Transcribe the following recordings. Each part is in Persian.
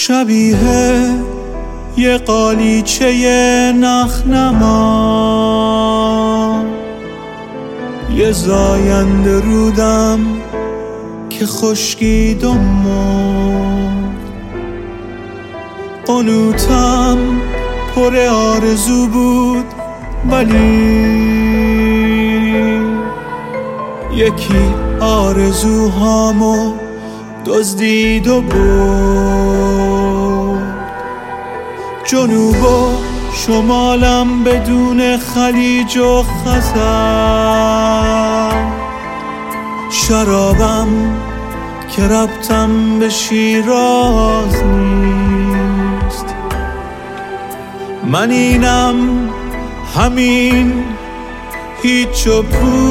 شبیه یه قالیچه نخنما، یه زاینده رودم که خشکید و مرد. قنوتم پر آرزو بود ولی یکی آرزوهامو دزدید و برد. جنوب و شمالم بدون خلیج و خزر، شرابم که ربطم به شیراز نیست. من اینم همین هیچ و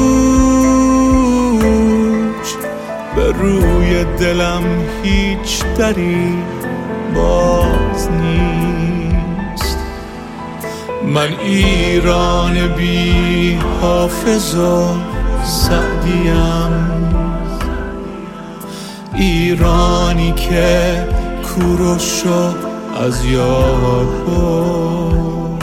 پوچ، به روی دلم هیچ دری باز نیست. من ایران بی حافظ و سعدیم، ایرانی که کوروشو از یاد برد.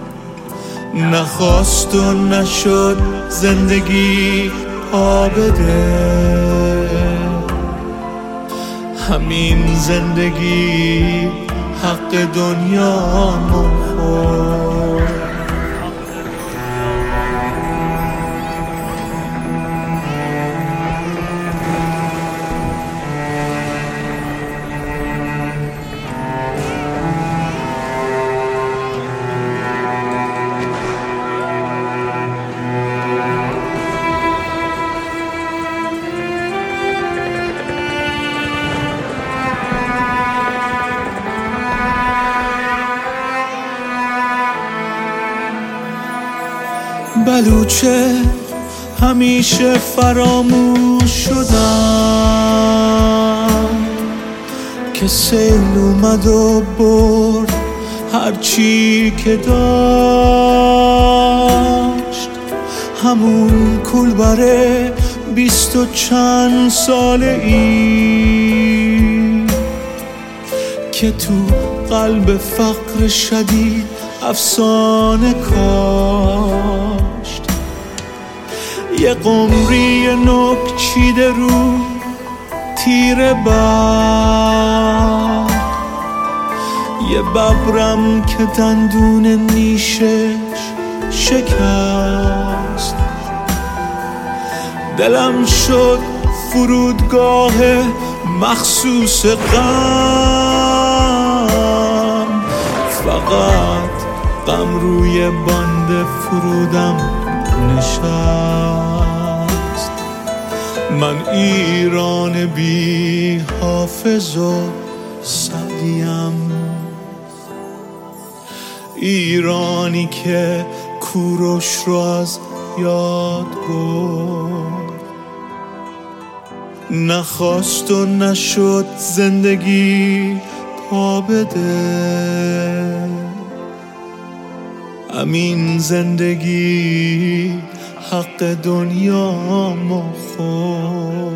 نخواست و نشد زندگی پا بده، همین زندگی حق دنیا خورد. بلوچه همیشه فراموش شدم که سیل اومد و برد هرچی که داشت. همون کولبره 20 و چند ساله ای که تو قلب فقر شدید افسانه کاشت. یه قمری نوک چیده رو تیر برد، یه ببرم که دندون نیشش شکست. دلم شد فرودگاه مخصوص غم، فقط غم روی باند فرودم نشست. من ایران بی حافظ و سعدیم، ایرانی که کوروش رو از یاد برد. نخواست و نشد زندگی پا بده، همین زندگی حق دنیا خورد.